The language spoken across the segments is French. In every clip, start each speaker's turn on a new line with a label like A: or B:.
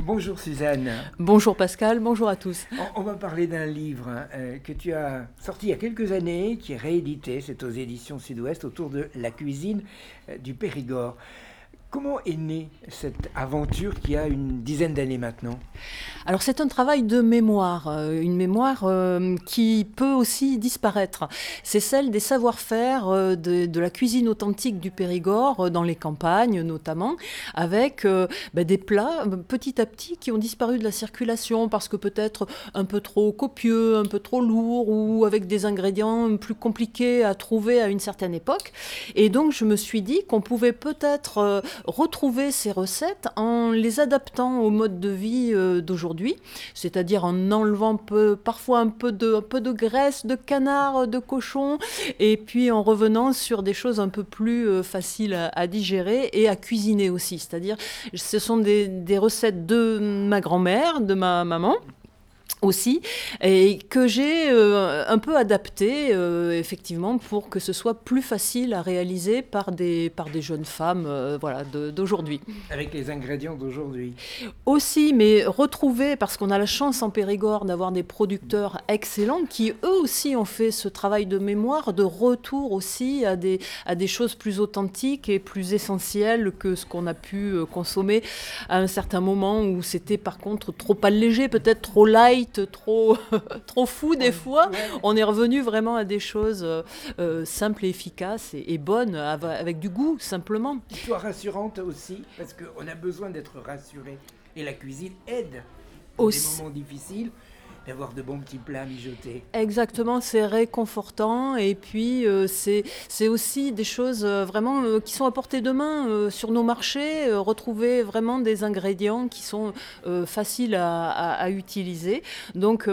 A: Bonjour Suzanne.
B: Bonjour Pascal, bonjour à tous.
A: On va parler d'un livre que tu as sorti il y a quelques années, qui est réédité, c'est aux éditions Sud-Ouest, autour de la cuisine du Périgord. Comment est née cette aventure qui a une dizaine d'années maintenant ?
B: Alors c'est un travail de mémoire, une mémoire qui peut aussi disparaître. C'est celle des savoir-faire de la cuisine authentique du Périgord, dans les campagnes notamment, avec des plats petit à petit qui ont disparu de la circulation parce que peut-être un peu trop copieux, un peu trop lourds ou avec des ingrédients plus compliqués à trouver à une certaine époque. Et donc je me suis dit qu'on pouvait peut-être retrouver ces recettes en les adaptant au mode de vie d'aujourd'hui, c'est-à-dire en enlevant parfois un peu de graisse, de canard, de cochon, et puis en revenant sur des choses un peu plus faciles à digérer et à cuisiner aussi. C'est-à-dire, ce sont des recettes de ma grand-mère, de ma maman, aussi, et que j'ai un peu adapté effectivement pour que ce soit plus facile à réaliser par des jeunes femmes d'aujourd'hui.
A: Avec les ingrédients d'aujourd'hui.
B: Aussi, mais retrouver, parce qu'on a la chance en Périgord d'avoir des producteurs excellents qui eux aussi ont fait ce travail de mémoire, de retour aussi à des choses plus authentiques et plus essentielles que ce qu'on a pu consommer à un certain moment où c'était par contre trop allégé, peut-être trop light, trop fou des fois. On est revenu vraiment à des choses simples et efficaces et bonnes, avec du goût simplement.
A: Histoire rassurante aussi, parce qu'on a besoin d'être rassuré. Et la cuisine aide dans des moments difficiles d'avoir de bons petits plats mijotés.
B: Exactement, c'est réconfortant et puis c'est aussi des choses vraiment qui sont à portée de main sur nos marchés, retrouver vraiment des ingrédients qui sont faciles à utiliser. Donc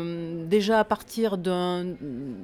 B: déjà à partir d'un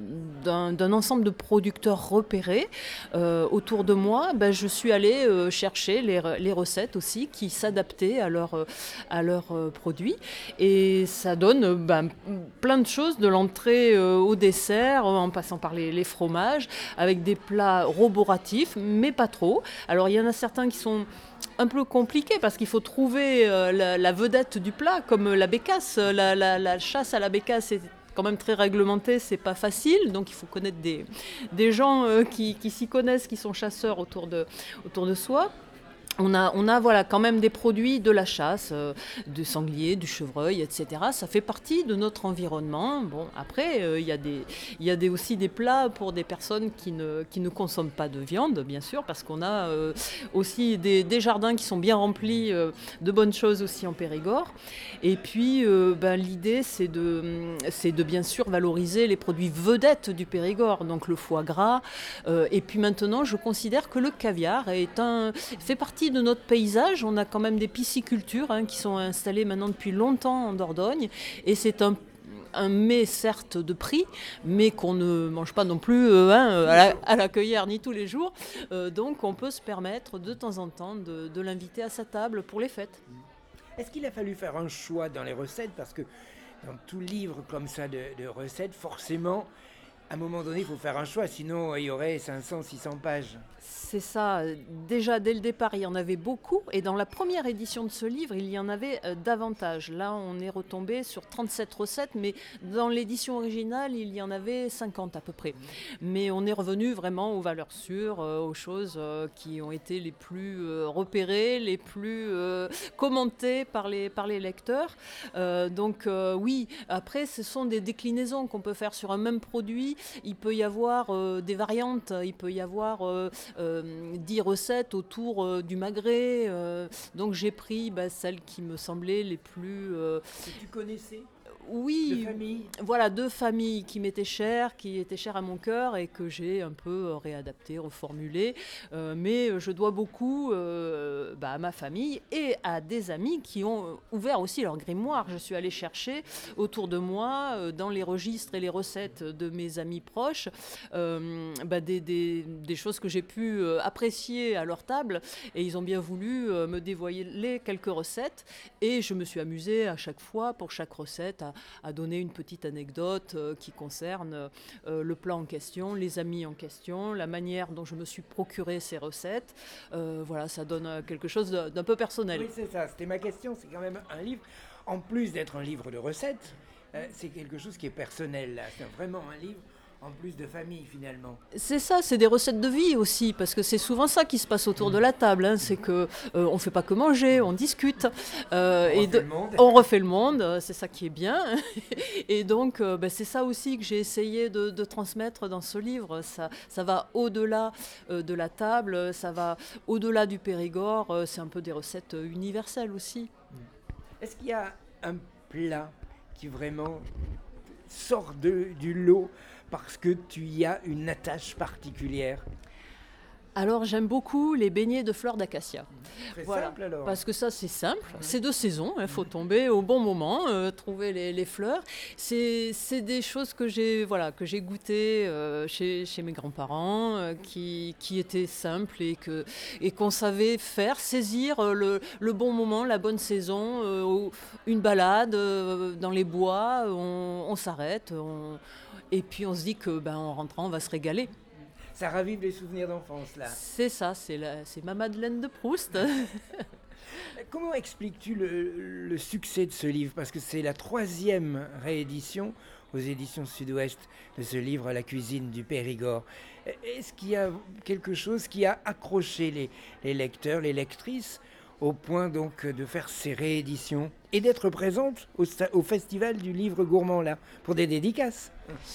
B: ensemble de producteurs repérés autour de moi, je suis allée chercher les recettes aussi qui s'adaptaient à leurs produits et ça donne plein de choses, de l'entrée au dessert, en passant par les fromages, avec des plats roboratifs, mais pas trop. Alors il y en a certains qui sont un peu compliqués parce qu'il faut trouver la vedette du plat, comme la bécasse. La chasse à la bécasse est quand même très réglementé, c'est pas facile, donc il faut connaître des gens qui s'y connaissent, qui sont chasseurs autour de soi. On a voilà, quand même des produits de la chasse, du sanglier, du chevreuil, etc. Ça fait partie de notre environnement. Bon, après, il y a aussi des plats pour des personnes qui ne consomment pas de viande, bien sûr, parce qu'on a aussi des jardins qui sont bien remplis de bonnes choses aussi en Périgord. Et puis, l'idée, c'est de bien sûr valoriser les produits vedettes du Périgord, donc le foie gras. Et puis maintenant, je considère que le caviar fait partie de notre paysage. On a quand même des piscicultures qui sont installées maintenant depuis longtemps en Dordogne et c'est un mets certes de prix, mais qu'on ne mange pas non plus à la cueillère ni tous les jours. Donc on peut se permettre de temps en temps de l'inviter à sa table pour les fêtes.
A: Est-ce qu'il a fallu faire un choix dans les recettes ? Parce que dans tout livre comme ça de recettes, forcément, à un moment donné, il faut faire un choix, sinon il y aurait 500, 600 pages.
B: C'est ça. Déjà, dès le départ, il y en avait beaucoup. Et dans la première édition de ce livre, il y en avait davantage. Là, on est retombé sur 37 recettes, mais dans l'édition originale, il y en avait 50 à peu près. Mais on est revenu vraiment aux valeurs sûres, aux choses qui ont été les plus repérées, les plus commentées par les lecteurs. Donc oui, après, ce sont des déclinaisons qu'on peut faire sur un même produit. Il peut y avoir des variantes, il peut y avoir 10 recettes autour du magret. Donc j'ai pris celles qui me semblaient les plus...
A: Que tu connaissais ?
B: Oui,
A: de famille.
B: Voilà, deux familles qui m'étaient chères, qui étaient chères à mon cœur et que j'ai un peu réadaptées, reformulées. Mais je dois beaucoup à ma famille et à des amis qui ont ouvert aussi leur grimoire. Je suis allée chercher autour de moi, dans les registres et les recettes de mes amis proches, des choses que j'ai pu apprécier à leur table. Et ils ont bien voulu me dévoiler quelques recettes. Et je me suis amusée à chaque fois, pour chaque recette, à donner une petite anecdote qui concerne le plat en question, les amis en question, la manière dont je me suis procuré ces recettes. Voilà, ça donne quelque chose d'un peu personnel.
A: Oui, c'est ça, c'était ma question, c'est quand même un livre, en plus d'être un livre de recettes, c'est quelque chose qui est personnel, là. C'est vraiment un livre en plus de famille, finalement.
B: C'est ça, c'est des recettes de vie aussi, parce que c'est souvent ça qui se passe autour de la table. Hein, c'est que on fait pas que manger, on discute, on refait le monde. C'est ça qui est bien. Et donc, c'est ça aussi que j'ai essayé de transmettre dans ce livre. Ça va au-delà de la table, ça va au-delà du Périgord. C'est un peu des recettes universelles aussi.
A: Est-ce qu'il y a un plat qui vraiment sort du lot parce que tu y as une attache particulière?
B: Alors j'aime beaucoup les beignets de fleurs d'acacia.
A: Très
B: Voilà,
A: simple alors.
B: parce que ça c'est simple, c'est de saison, il faut tomber au bon moment, trouver les fleurs. C'est des choses que j'ai goûtées chez mes grands-parents, qui étaient simples et qu'on savait faire, saisir le bon moment, la bonne saison, une balade dans les bois, on s'arrête, et puis on se dit que en rentrant on va se régaler.
A: Ça ravive les souvenirs d'enfance, là.
B: C'est ça, c'est ma Madeleine de Proust.
A: Comment expliques-tu le succès de ce livre? Parce que c'est la 3e réédition aux éditions Sud-Ouest de ce livre, La cuisine du Périgord. Est-ce qu'il y a quelque chose qui a accroché les lecteurs, les lectrices, au point donc de faire ces rééditions et d'être présente au Festival du Livre Gourmand, là, pour des dédicaces?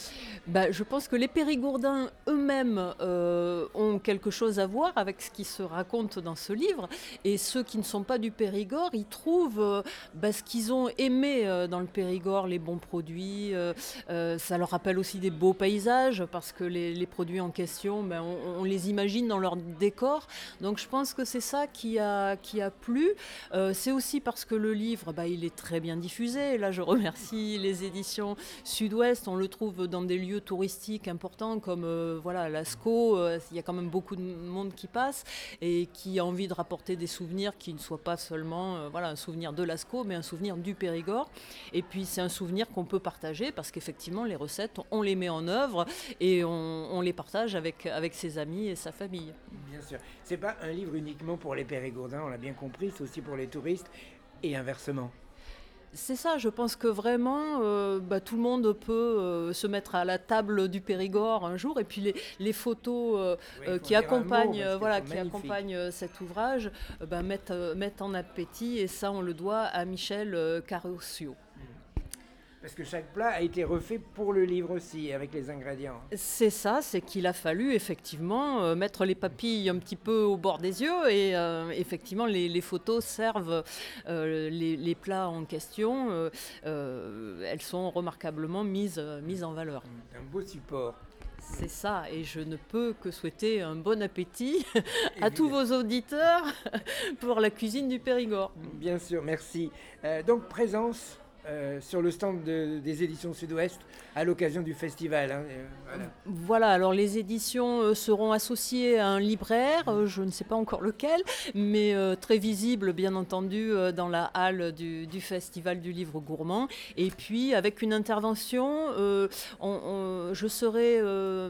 B: Je pense que les Périgourdins eux-mêmes ont quelque chose à voir avec ce qui se raconte dans ce livre. Et ceux qui ne sont pas du Périgord, ils trouvent ce qu'ils ont aimé dans le Périgord, les bons produits. Ça leur rappelle aussi des beaux paysages parce que les produits en question, on les imagine dans leur décor. Donc je pense que c'est ça qui a plu. C'est aussi parce que le livre, il est très bien diffusé. Là, je remercie les éditions Sud-Ouest. On le trouve dans des lieux touristiques importants comme Lascaux. Il y a quand même beaucoup de monde qui passe et qui a envie de rapporter des souvenirs qui ne soient pas seulement un souvenir de Lascaux, mais un souvenir du Périgord. Et puis c'est un souvenir qu'on peut partager parce qu'effectivement les recettes, on les met en œuvre et on les partage avec ses amis et sa famille.
A: Bien sûr. C'est pas un livre uniquement pour les Périgourdins, on l'a bien compris, c'est aussi pour les touristes et inversement.
B: C'est ça, je pense que vraiment tout le monde peut se mettre à la table du Périgord un jour et puis les photos qui accompagnent cet ouvrage mettent en appétit et ça on le doit à Michel Caruccio.
A: Parce que chaque plat a été refait pour le livre aussi, avec les ingrédients.
B: C'est ça, c'est qu'il a fallu effectivement mettre les papilles un petit peu au bord des yeux et effectivement les photos servent les plats en question. Elles sont remarquablement mises en valeur.
A: Un beau support.
B: C'est ça, et je ne peux que souhaiter un bon appétit à tous vos auditeurs pour la cuisine du Périgord.
A: Bien sûr, merci. Donc présence sur le stand des éditions Sud-Ouest à l'occasion du festival.
B: Voilà, alors les éditions seront associées à un libraire, je ne sais pas encore lequel, mais très visible bien entendu dans la halle du Festival du Livre Gourmand. Et puis avec une intervention, je serai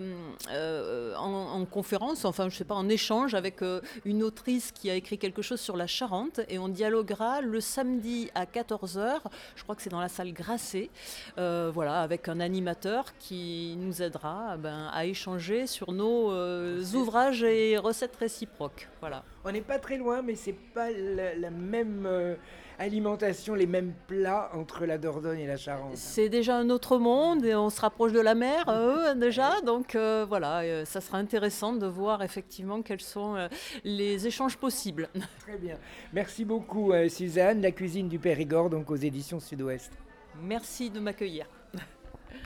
B: en conférence, enfin je ne sais pas, en échange avec une autrice qui a écrit quelque chose sur la Charente et on dialoguera le samedi à 14h, je crois que c'est dans la salle Grasset, avec un animateur qui nous aidera à échanger sur nos ouvrages et recettes réciproques. Voilà.
A: On n'est pas très loin, mais c'est pas la même alimentation, les mêmes plats entre la Dordogne et la Charente.
B: C'est déjà un autre monde et on se rapproche de la mer déjà, donc ça sera intéressant de voir effectivement quels sont les échanges possibles.
A: Très bien. Merci beaucoup Suzanne, La cuisine du Périgord, donc aux éditions Sud-Ouest.
B: Merci de m'accueillir.